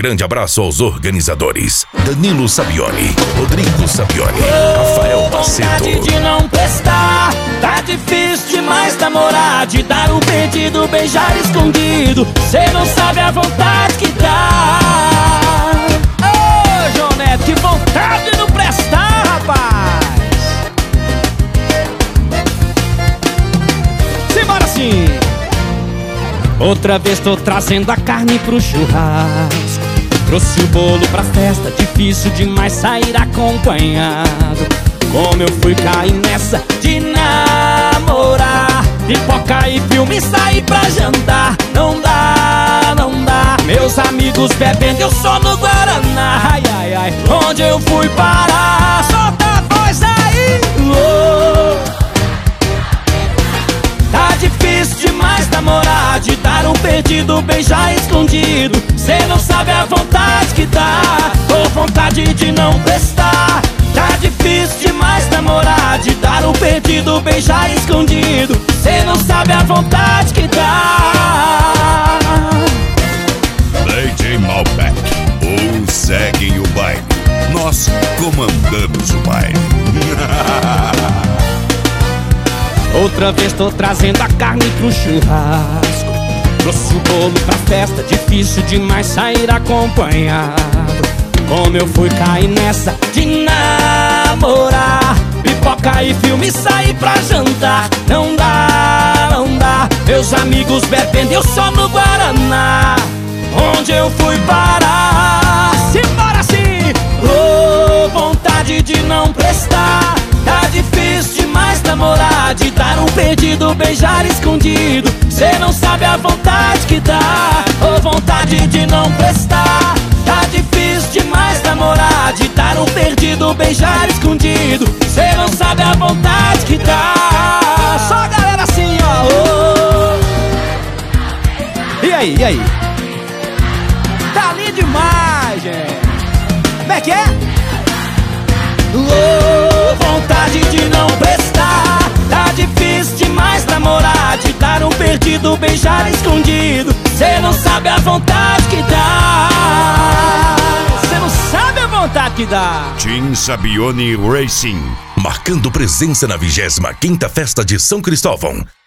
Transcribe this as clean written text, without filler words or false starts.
grande abraço aos organizadores: Danilo Sabioni, Rodrigo Sabioni, Rafael Macedo. Vontade de não prestar, tá difícil demais namorar, de dar o perdido, beijar escondido. Cê não sabe a vontade que dá. Ô, João Neto, que vontade de não prestar, rapaz. Simbora sim. Outra vez tô trazendo a carne pro churrasco, trouxe o bolo pra festa, difícil demais sair acompanhado. Como eu fui cair nessa de namorar, pipoca e filme, sair pra jantar. Não dá, não dá. Meus amigos bebendo, eu só no Guaraná. Ai, ai, ai, onde eu fui parar? Solta a voz aí. Tá difícil demais namorar, de dar um perdido, beijar escondido. Cê não sabe a vontade que dá, ou vontade de não prestar. Tá difícil demais namorar, de dar um perdido, beijar escondido. Cê não sabe a vontade que dá. DJ Malbec, ou seguem o baile, nós comandamos o baile. Outra vez tô trazendo a carne pro churrasco, trouxe o bolo pra festa, difícil demais sair acompanhado. Como eu fui cair nessa de namorar, pipoca e filme, sair pra jantar. Não dá, não dá. Meus amigos bebendo, eu só no Guaraná. Onde eu fui parar? Simbora sim! Oh, vontade de não prestar. Tá difícil demais namorar, de dar um perdido, beijar escondido. Cê não sabe a vontade que dá, ou vontade de não prestar. Tá difícil demais namorar, de dar um perdido, beijar escondido. Cê não sabe a vontade que dá. Só a galera assim, ó. Oh. E aí, e aí? Tá lindo demais, gente. Como é que é? Oh, vontade de não prestar. Tá difícil demais namorar, de dar um perdido, beijar escondido. Cê não sabe a vontade que dá. Cê não sabe a vontade que dá. Team Sabioni Racing, Marcando presença na 25ª Festa de São Cristóvão.